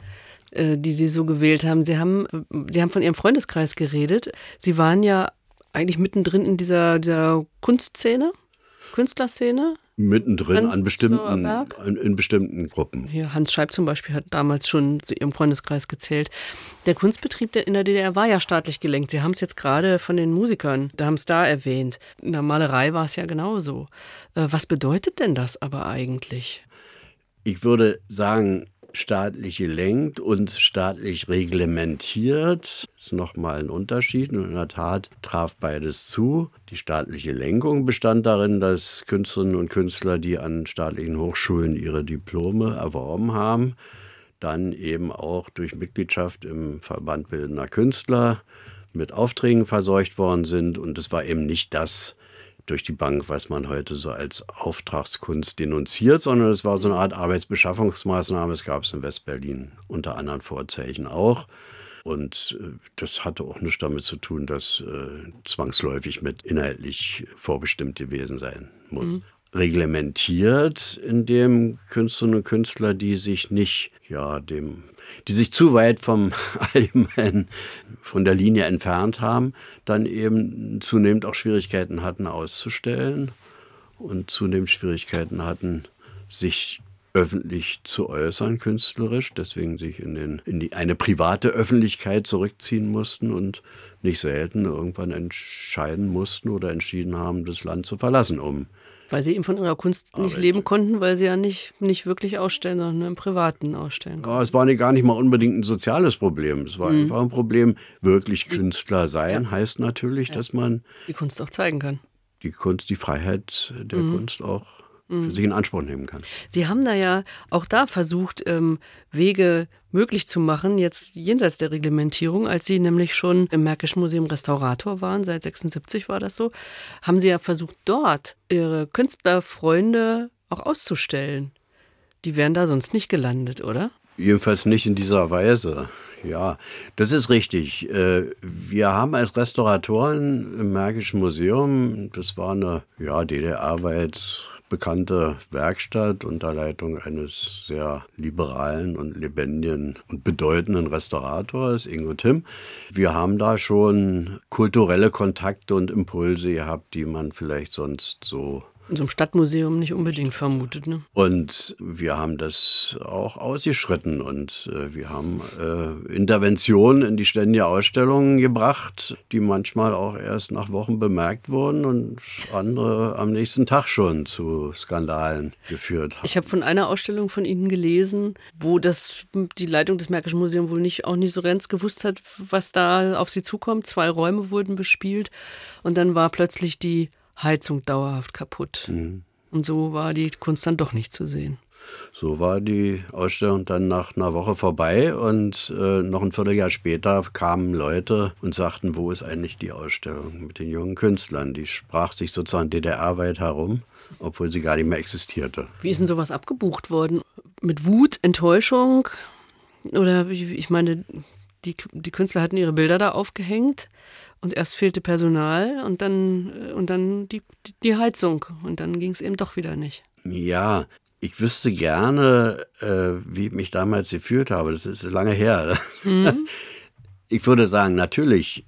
gewählt haben. Sie haben von Ihrem Freundeskreis geredet. Sie waren ja eigentlich mittendrin in dieser Kunstszene, Künstlerszene. Mittendrin in Berg. bestimmten Gruppen. Hier Hans Scheib zum Beispiel hat damals schon zu Ihrem Freundeskreis gezählt. Der Kunstbetrieb in der DDR war ja staatlich gelenkt. Sie haben es jetzt gerade von den Musikern, da haben es da erwähnt. In der Malerei war es ja genauso. Was bedeutet denn das aber eigentlich? Ich würde sagen, staatlich gelenkt und staatlich reglementiert. Das ist nochmal ein Unterschied. Und in der Tat traf beides zu. Die staatliche Lenkung bestand darin, dass Künstlerinnen und Künstler, die an staatlichen Hochschulen ihre Diplome erworben haben, dann eben auch durch Mitgliedschaft im Verband Bildender Künstler mit Aufträgen verseucht worden sind. Und es war eben nicht das durch die Bank, was man heute so als Auftragskunst denunziert, sondern es war so eine Art Arbeitsbeschaffungsmaßnahme. Es gab es in Westberlin unter anderen Vorzeichen auch. Und das hatte auch nichts damit zu tun, dass zwangsläufig mit inhaltlich vorbestimmt gewesen sein muss. Reglementiert, indem Künstlerinnen und Künstler, die sich zu weit vom Allgemeinen, von der Linie entfernt haben, dann eben zunehmend auch Schwierigkeiten hatten auszustellen und zunehmend Schwierigkeiten hatten, sich öffentlich zu äußern, künstlerisch, deswegen sich in eine private Öffentlichkeit zurückziehen mussten und nicht selten irgendwann entscheiden mussten oder entschieden haben, das Land zu verlassen, Weil Sie eben von Ihrer Kunst nicht leben konnten, weil Sie ja nicht wirklich ausstellen, sondern nur im Privaten ausstellen konnten. Ja, es war gar nicht mal unbedingt ein soziales Problem. Es war einfach ein Problem, wirklich Künstler sein, heißt natürlich, dass man die Kunst auch zeigen kann. die Freiheit der Kunst auch für sich in Anspruch nehmen kann. Sie haben da ja auch da versucht, Wege möglich zu machen, jetzt jenseits der Reglementierung, als Sie nämlich schon im Märkischen Museum Restaurator waren, seit 1976 war das so, haben Sie ja versucht, dort Ihre Künstlerfreunde auch auszustellen. Die wären da sonst nicht gelandet, oder? Jedenfalls nicht in dieser Weise. Ja, das ist richtig. Wir haben als Restauratoren im Märkischen Museum, das war eine DDR-weit bekannte Werkstatt unter Leitung eines sehr liberalen und lebendigen und bedeutenden Restaurators, Ingo Timm. Wir haben da schon kulturelle Kontakte und Impulse gehabt, die man vielleicht sonst so in so einem Stadtmuseum nicht unbedingt vermutet, ne? Und wir haben das auch ausgeschritten und wir haben Interventionen in die ständige Ausstellung gebracht, die manchmal auch erst nach Wochen bemerkt wurden und andere am nächsten Tag schon zu Skandalen geführt haben. Ich habe von einer Ausstellung von Ihnen gelesen, wo die Leitung des Märkischen Museums wohl auch nicht so ganz gewusst hat, was da auf sie zukommt. 2 Räume wurden bespielt und dann war plötzlich die Heizung dauerhaft kaputt. Mhm. Und so war die Kunst dann doch nicht zu sehen. So war die Ausstellung dann nach einer Woche vorbei und noch ein Vierteljahr später kamen Leute und sagten, wo ist eigentlich die Ausstellung mit den jungen Künstlern? Die sprach sich sozusagen DDR-weit herum, obwohl sie gar nicht mehr existierte. Wie ist denn sowas abgebucht worden? Mit Wut, Enttäuschung? Oder ich meine, die Künstler hatten ihre Bilder da aufgehängt. Und erst fehlte Personal und dann die Heizung. Und dann ging es eben doch wieder nicht. Ja, ich wüsste gerne, wie ich mich damals gefühlt habe. Das ist lange her. Mhm. Ich würde sagen, natürlich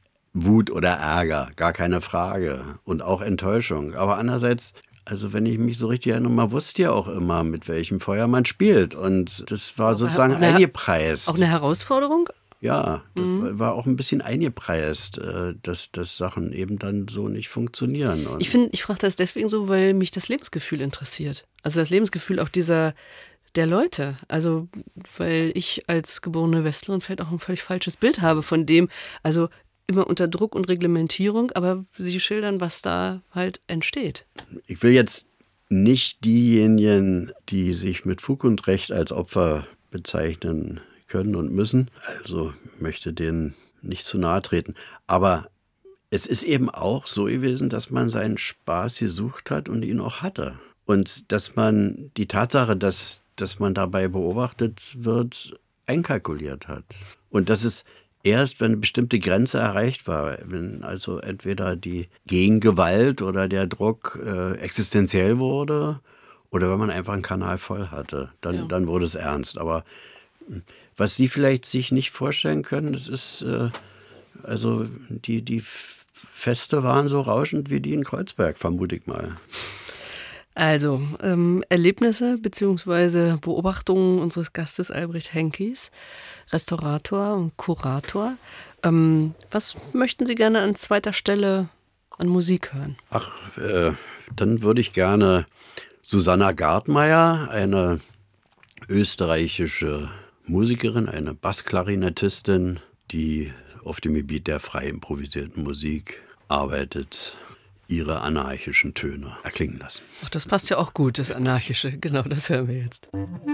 Wut oder Ärger, gar keine Frage. Und auch Enttäuschung. Aber andererseits, also wenn ich mich so richtig erinnere, man wusste ja auch immer, mit welchem Feuer man spielt. Und das war sozusagen eingepreist. Auch eine Herausforderung? Ja, das war auch ein bisschen eingepreist, dass Sachen eben dann so nicht funktionieren. Und ich frage das deswegen so, weil mich das Lebensgefühl interessiert. Also das Lebensgefühl auch der Leute. Also weil ich als geborene Westlerin vielleicht auch ein völlig falsches Bild habe von dem, also immer unter Druck und Reglementierung, aber Sie schildern, was da halt entsteht. Ich will jetzt nicht diejenigen, die sich mit Fug und Recht als Opfer bezeichnen können und müssen. Also möchte denen nicht zu nahe treten. Aber es ist eben auch so gewesen, dass man seinen Spaß gesucht hat und ihn auch hatte. Und dass man die Tatsache, dass man dabei beobachtet wird, einkalkuliert hat. Und dass es erst, wenn eine bestimmte Grenze erreicht war, wenn also entweder die Gegengewalt oder der Druck existenziell wurde oder wenn man einfach einen Kanal voll hatte, dann wurde es ernst. Aber was Sie vielleicht sich nicht vorstellen können, das ist, also die Feste waren so rauschend wie die in Kreuzberg, vermute ich mal. Also, Erlebnisse bzw. Beobachtungen unseres Gastes Albrecht Henkis, Restaurator und Kurator. Was möchten Sie gerne an zweiter Stelle an Musik hören? Dann würde ich gerne Susanna Gartmeier, eine österreichische Musikerin, eine Bassklarinettistin, die auf dem Gebiet der frei improvisierten Musik arbeitet, ihre anarchischen Töne erklingen lassen. Ach, das passt ja auch gut, das Anarchische. Genau, das hören wir jetzt.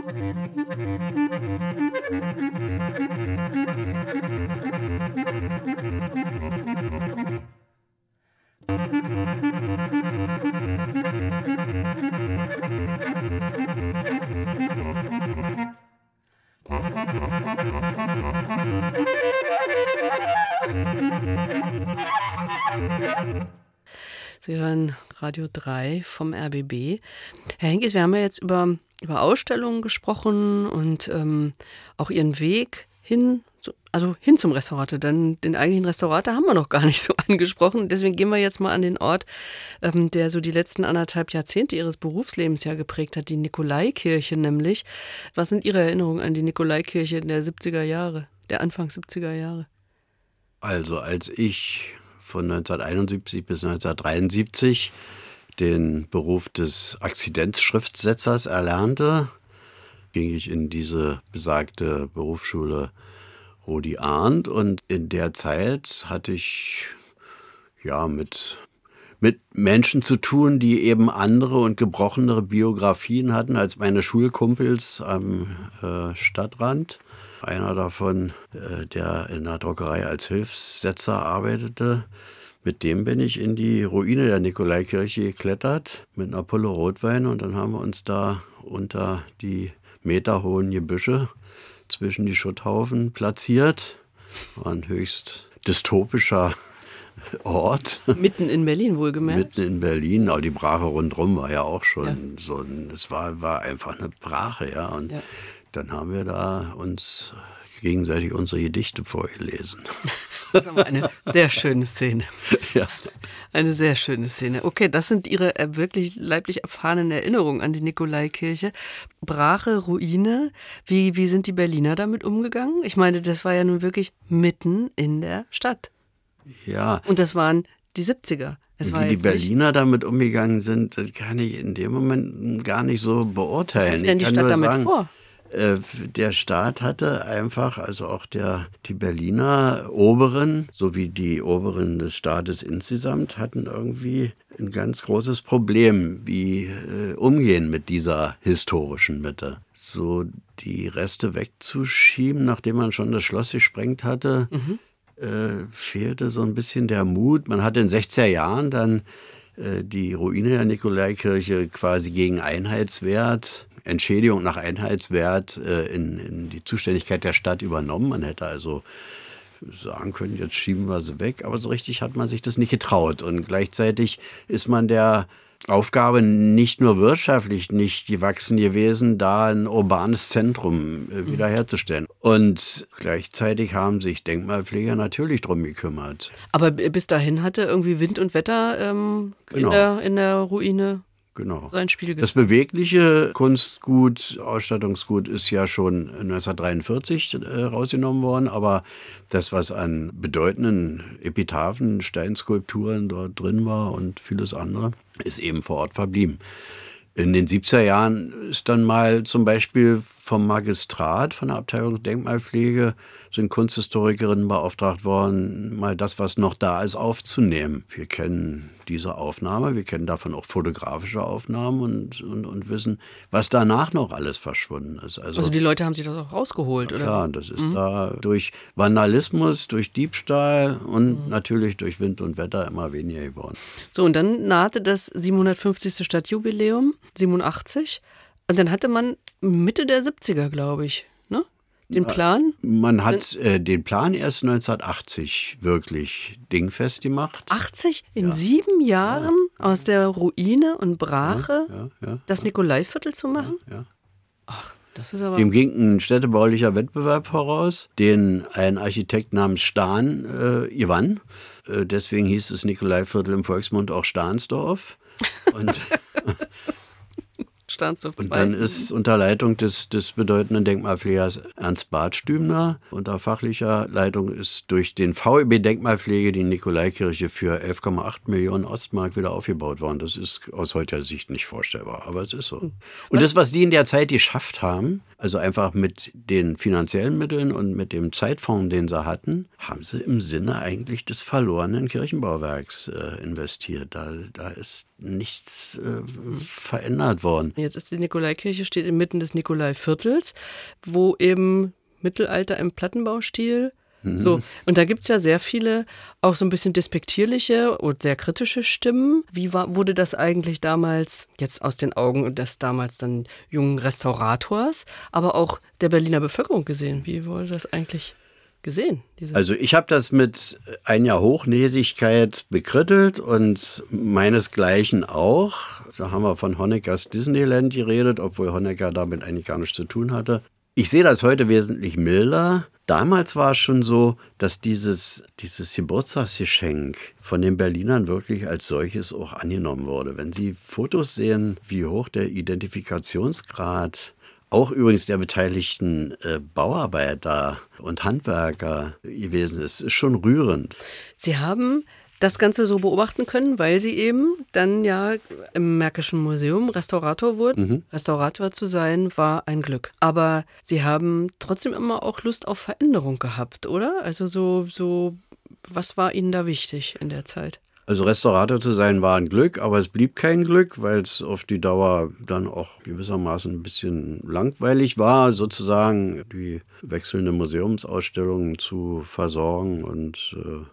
Sie hören Radio 3 vom RBB. Herr Henkis, wir haben ja jetzt über Ausstellungen gesprochen und auch Ihren Weg hin zum Restaurator. Denn den eigentlichen Restaurator haben wir noch gar nicht so angesprochen. Deswegen gehen wir jetzt mal an den Ort, der so die letzten 1,5 Jahrzehnte Ihres Berufslebens ja geprägt hat, die Nikolaikirche nämlich. Was sind Ihre Erinnerungen an die Nikolaikirche der 70er Jahre, der Anfang 70er Jahre? Also als ich von 1971 bis 1973 den Beruf des Akzidenzschriftsetzers erlernte, ging ich in diese besagte Berufsschule Rudi Arndt und in der Zeit hatte ich mit Menschen zu tun, die eben andere und gebrochenere Biografien hatten als meine Schulkumpels am Stadtrand. Einer davon, der in der Druckerei als Hilfssetzer arbeitete, mit dem bin ich in die Ruine der Nikolaikirche geklettert mit einer Pulle Rotwein und dann haben wir uns da unter die meterhohen Gebüsche zwischen die Schutthaufen platziert. War ein höchst dystopischer Ort. Mitten in Berlin wohlgemerkt. Mitten in Berlin, aber die Brache rundherum war ja auch schon so, es war einfach eine Brache, ja. Und dann haben wir da uns gegenseitig unsere Gedichte vorgelesen. Das ist aber eine sehr schöne Szene. Ja. Eine sehr schöne Szene. Okay, das sind Ihre wirklich leiblich erfahrenen Erinnerungen an die Nikolaikirche. Brache, Ruine. Wie sind die Berliner damit umgegangen? Ich meine, das war ja nun wirklich mitten in der Stadt. Ja. Und das waren die 70er. Wie die Berliner damit umgegangen sind, das kann ich in dem Moment gar nicht so beurteilen. Was hat denn die Stadt damit vor? Der Staat hatte einfach, also auch die Berliner Oberen sowie die Oberen des Staates insgesamt hatten irgendwie ein ganz großes Problem, wie umgehen mit dieser historischen Mitte. So die Reste wegzuschieben, nachdem man schon das Schloss gesprengt hatte, fehlte so ein bisschen der Mut. Man hatte in den 60er Jahren dann die Ruine der Nikolaikirche quasi gegen Einheitswert, Entschädigung nach Einheitswert in die Zuständigkeit der Stadt übernommen. Man hätte also sagen können, jetzt schieben wir sie weg, aber so richtig hat man sich das nicht getraut. Und gleichzeitig ist man der Aufgabe nicht nur wirtschaftlich nicht gewachsen gewesen, da ein urbanes Zentrum wiederherzustellen. Und gleichzeitig haben sich Denkmalpfleger natürlich drum gekümmert. Aber bis dahin hatte irgendwie Wind und Wetter in der Ruine sein Spiel gespielt. Das bewegliche Kunstgut, Ausstattungsgut ist ja schon 1943 rausgenommen worden, aber das, was an bedeutenden Epitaphen, Steinskulpturen dort drin war und vieles andere, ist eben vor Ort verblieben. In den 70er Jahren ist dann mal zum Beispiel vom Magistrat, von der Abteilung Denkmalpflege, sind Kunsthistorikerinnen beauftragt worden, mal das, was noch da ist, aufzunehmen. Wir kennen diese Aufnahme, wir kennen davon auch fotografische Aufnahmen und wissen, was danach noch alles verschwunden ist. Also die Leute haben sich das auch rausgeholt, oder? Ja, das ist da durch Vandalismus, durch Diebstahl und natürlich durch Wind und Wetter immer weniger geworden. So, und dann nahte das 750. Stadtjubiläum, 87. Und dann hatte man Mitte der 70er, glaube ich, ne? Den Plan? Man hat den Plan erst 1980 wirklich dingfest gemacht. 80? In 7 Jahren aus der Ruine und Brache das Nikolaiviertel zu machen? Ja. Ach, das ist aber... Dem ging ein städtebaulicher Wettbewerb voraus, den ein Architekt namens Stahn gewann. Deswegen hieß das Nikolaiviertel im Volksmund auch Stahnsdorf. Und Und dann ist unter Leitung des bedeutenden Denkmalpflegers Ernst Bartstübner, unter fachlicher Leitung ist durch den VEB Denkmalpflege die Nikolaikirche für 11,8 Millionen Ostmark wieder aufgebaut worden. Das ist aus heutiger Sicht nicht vorstellbar, aber es ist so. Und das, was die in der Zeit geschafft haben, also einfach mit den finanziellen Mitteln und mit dem Zeitfonds, den sie hatten, haben sie im Sinne eigentlich des verlorenen Kirchenbauwerks investiert. Da ist nichts verändert worden. Jetzt ist die Nikolaikirche, steht inmitten des Nikolaiviertels, wo eben Mittelalter im Plattenbaustil. So, und da gibt es ja sehr viele, auch so ein bisschen despektierliche und sehr kritische Stimmen. Wie wurde das eigentlich damals, jetzt aus den Augen des damals dann jungen Restaurators, aber auch der Berliner Bevölkerung gesehen? Wie wurde das eigentlich gesehen? Also ich habe das mit einer Hochnäsigkeit bekrittelt und meinesgleichen auch. Da haben wir von Honeckers Disneyland geredet, obwohl Honecker damit eigentlich gar nichts zu tun hatte. Ich sehe das heute wesentlich milder. Damals war es schon so, dass dieses Geburtstagsgeschenk von den Berlinern wirklich als solches auch angenommen wurde. Wenn Sie Fotos sehen, wie hoch der Identifikationsgrad auch übrigens der beteiligten Bauarbeiter und Handwerker gewesen ist schon rührend. Sie haben das Ganze so beobachten können, weil Sie eben dann ja im Märkischen Museum Restaurator wurden. Restaurator zu sein war ein Glück. Aber Sie haben trotzdem immer auch Lust auf Veränderung gehabt, oder? Also so was war Ihnen da wichtig in der Zeit? Also Restaurator zu sein war ein Glück, aber es blieb kein Glück, weil es auf die Dauer dann auch gewissermaßen ein bisschen langweilig war, sozusagen die wechselnde Museumsausstellungen zu versorgen und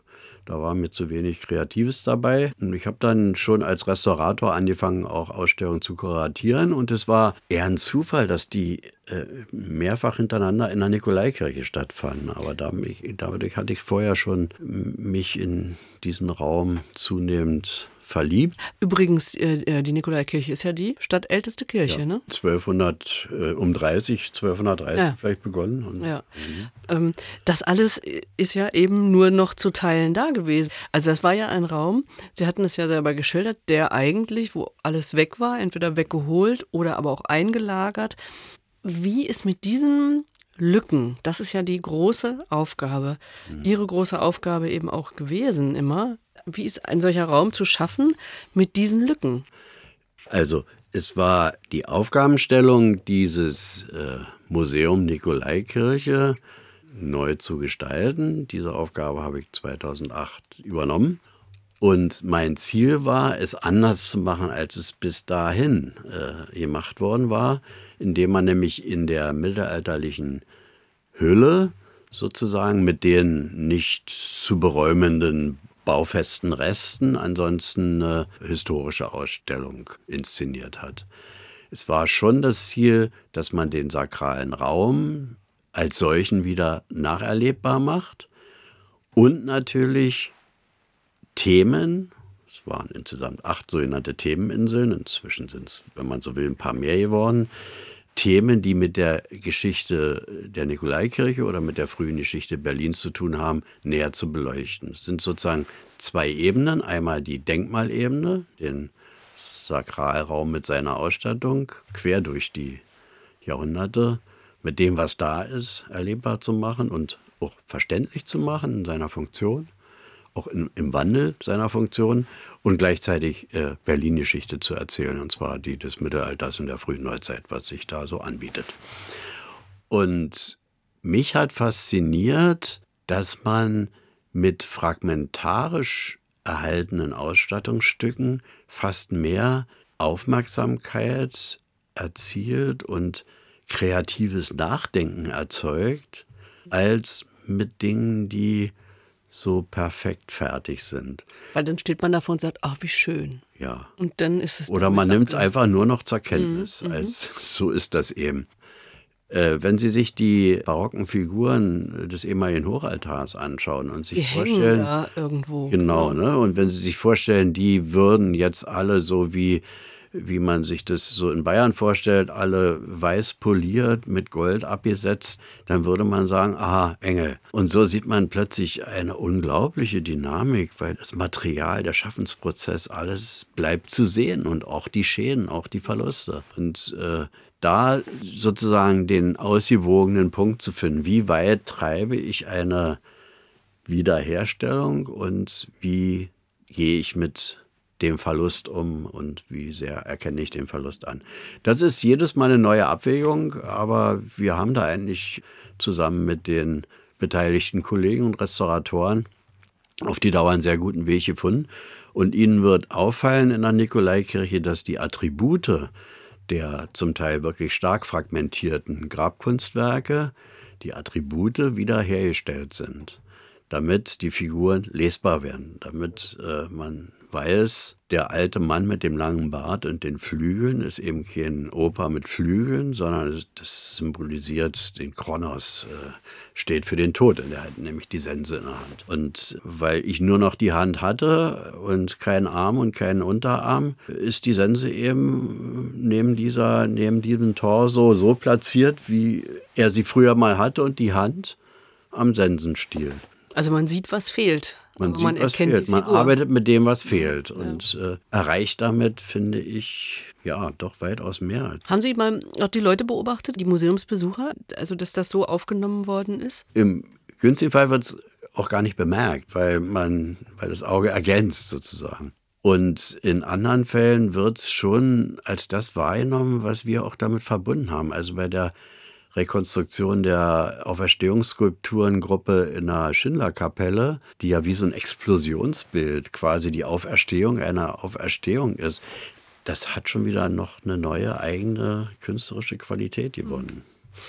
Da war mir zu wenig Kreatives dabei. Und ich habe dann schon als Restaurator angefangen, auch Ausstellungen zu kuratieren. Und es war eher ein Zufall, dass die mehrfach hintereinander in der Nikolaikirche stattfanden. Aber dadurch hatte ich vorher schon mich in diesen Raum zunehmend verliebt. Übrigens, die Nikolaikirche ist ja die stadtälteste Kirche, Ja, ne? 1230 Ja. vielleicht begonnen. Und Ja. Das alles ist ja eben nur noch zu Teilen da gewesen. Also das war ja ein Raum, Sie hatten es ja selber geschildert, der eigentlich, wo alles weg war, entweder weggeholt oder aber auch eingelagert. Wie ist mit diesen Lücken, das ist ja die große Aufgabe, Ihre große Aufgabe eben auch gewesen immer, wie ist ein solcher Raum zu schaffen mit diesen Lücken? Also es war die Aufgabenstellung, dieses Museum Nikolaikirche neu zu gestalten. Diese Aufgabe habe ich 2008 übernommen. Und mein Ziel war, es anders zu machen, als es bis dahin gemacht worden war, indem man nämlich in der mittelalterlichen Hülle sozusagen mit den nicht zu beräumenden baufesten Resten ansonsten eine historische Ausstellung inszeniert hat. Es war schon das Ziel, dass man den sakralen Raum als solchen wieder nacherlebbar macht und natürlich Themen, es waren insgesamt 8 sogenannte Themeninseln, inzwischen sind es, wenn man so will, ein paar mehr geworden, Themen, die mit der Geschichte der Nikolaikirche oder mit der frühen Geschichte Berlins zu tun haben, näher zu beleuchten. Es sind sozusagen 2 Ebenen. Einmal die Denkmalebene, den Sakralraum mit seiner Ausstattung, quer durch die Jahrhunderte, mit dem, was da ist, erlebbar zu machen und auch verständlich zu machen in seiner Funktion, auch im Wandel seiner Funktion. Und gleichzeitig Berlin-Geschichte zu erzählen, und zwar die des Mittelalters und der frühen Neuzeit, was sich da so anbietet. Und mich hat fasziniert, dass man mit fragmentarisch erhaltenen Ausstattungsstücken fast mehr Aufmerksamkeit erzielt und kreatives Nachdenken erzeugt, als mit Dingen, die so perfekt fertig sind. Weil dann steht man davor und sagt, ach, wie schön. Ja. Und dann ist es. Oder man nimmt es einfach nur noch zur Kenntnis. So ist das eben. Wenn Sie sich die barocken Figuren des ehemaligen Hochaltars anschauen und sich Die vorstellen, hängen da irgendwo. genau, ne? Und wenn Sie sich vorstellen, die würden jetzt alle so wie man sich das so in Bayern vorstellt, alle weiß poliert, mit Gold abgesetzt, dann würde man sagen, aha, Engel. Und so sieht man plötzlich eine unglaubliche Dynamik, weil das Material, der Schaffensprozess, alles bleibt zu sehen und auch die Schäden, auch die Verluste. Und da sozusagen den ausgewogenen Punkt zu finden, wie weit treibe ich eine Wiederherstellung und wie gehe ich mit dem Verlust um und wie sehr erkenne ich den Verlust an. Das ist jedes Mal eine neue Abwägung, aber wir haben da eigentlich zusammen mit den beteiligten Kollegen und Restauratoren auf die Dauer einen sehr guten Weg gefunden. Und Ihnen wird auffallen in der Nikolaikirche, dass die Attribute der zum Teil wirklich stark fragmentierten Grabkunstwerke, die Attribute wiederhergestellt sind, damit die Figuren lesbar werden, damit man weiß, der alte Mann mit dem langen Bart und den Flügeln ist eben kein Opa mit Flügeln, sondern das symbolisiert den Kronos, steht für den Tod. Und er hat nämlich die Sense in der Hand. Und weil ich nur noch die Hand hatte und keinen Arm und keinen Unterarm, ist die Sense eben neben diesem Torso so platziert, wie er sie früher mal hatte und die Hand am Sensenstiel. Also man sieht, was fehlt. Man sieht, was fehlt. Man arbeitet mit dem, was fehlt. Und erreicht damit, finde ich, ja, doch weitaus mehr. Haben Sie mal auch die Leute beobachtet, die Museumsbesucher, also dass das so aufgenommen worden ist? Im günstigen Fall wird es auch gar nicht bemerkt, weil das Auge ergänzt sozusagen. Und in anderen Fällen wird es schon als das wahrgenommen, was wir auch damit verbunden haben. Also bei der Rekonstruktion der Auferstehungsskulpturengruppe in der Schindlerkapelle, die ja wie so ein Explosionsbild quasi die Auferstehung einer Auferstehung ist, das hat schon wieder noch eine neue eigene künstlerische Qualität gewonnen.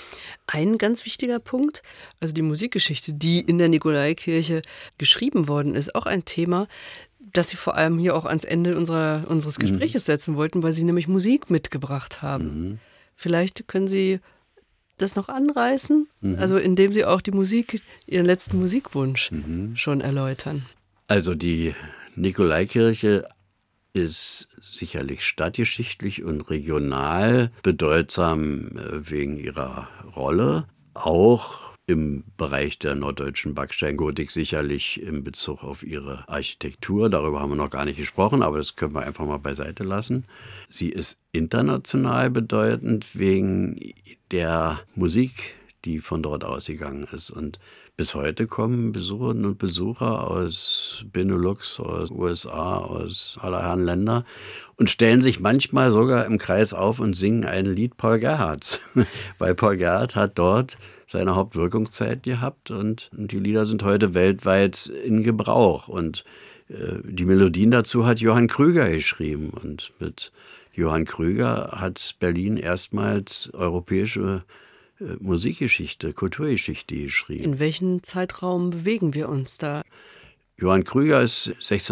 Ein ganz wichtiger Punkt, also die Musikgeschichte, die in der Nikolaikirche geschrieben worden ist, auch ein Thema, das Sie vor allem hier auch ans Ende unseres Gespräches setzen wollten, weil Sie nämlich Musik mitgebracht haben. Vielleicht können Sie das noch anreißen, also indem Sie auch die Musik, Ihren letzten Musikwunsch schon erläutern. Also die Nikolaikirche ist sicherlich stadtgeschichtlich und regional bedeutsam wegen ihrer Rolle. Auch im Bereich der norddeutschen Backsteingotik sicherlich in Bezug auf ihre Architektur. Darüber haben wir noch gar nicht gesprochen, aber das können wir einfach mal beiseite lassen. Sie ist international bedeutend wegen der Musik, die von dort ausgegangen ist. Und bis heute kommen Besucherinnen und Besucher aus Benelux, aus USA, aus aller Herren Länder und stellen sich manchmal sogar im Kreis auf und singen ein Lied Paul Gerhardts. Weil Paul Gerhardt hat dort seine Hauptwirkungszeit gehabt und die Lieder sind heute weltweit in Gebrauch. Und die Melodien dazu hat Johann Krüger geschrieben. Und mit Johann Krüger hat Berlin erstmals europäische Musikgeschichte, Kulturgeschichte geschrieben. In welchem Zeitraum bewegen wir uns da? Johann Krüger ist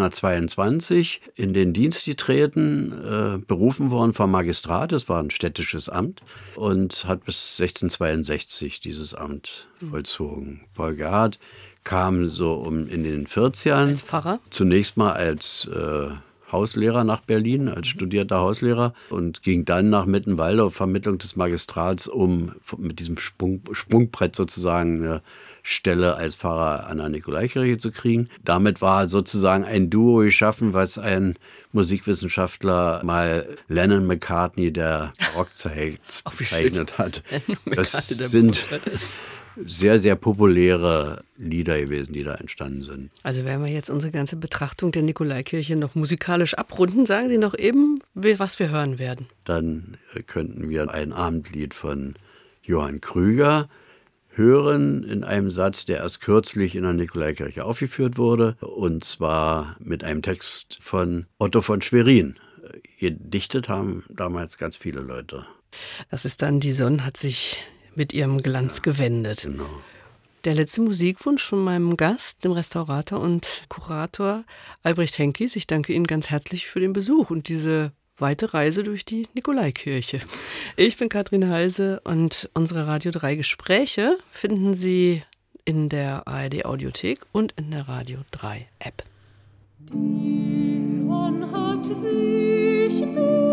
1622 in den Dienst getreten, berufen worden vom Magistrat, das war ein städtisches Amt, und hat bis 1662 dieses Amt vollzogen. Paul Gerhardt kam so in den 40ern. Als Pfarrer? Zunächst mal als Hauslehrer nach Berlin, als studierter Hauslehrer und ging dann nach Mittenwalde auf Vermittlung des Magistrats, um mit diesem Sprungbrett sozusagen eine Stelle als Pfarrer an der Nikolaikirche zu kriegen. Damit war sozusagen ein Duo geschaffen, was ein Musikwissenschaftler mal Lennon McCartney der Barockzeit bezeichnet hat. Das sind sehr, sehr populäre Lieder gewesen, die da entstanden sind. Also wenn wir jetzt unsere ganze Betrachtung der Nikolaikirche noch musikalisch abrunden, sagen Sie noch eben, was wir hören werden. Dann könnten wir ein Abendlied von Johann Krüger hören in einem Satz, der erst kürzlich in der Nikolaikirche aufgeführt wurde, und zwar mit einem Text von Otto von Schwerin. Gedichtet haben damals ganz viele Leute. Das ist dann "Die Sonne hat sich mit ihrem Glanz gewendet." Genau. Der letzte Musikwunsch von meinem Gast, dem Restaurator und Kurator Albrecht Henkis. Ich danke Ihnen ganz herzlich für den Besuch und diese weite Reise durch die Nikolaikirche. Ich bin Katrin Heise und unsere Radio 3 Gespräche finden Sie in der ARD Audiothek und in der Radio 3 App. Die Sonne hat sich mit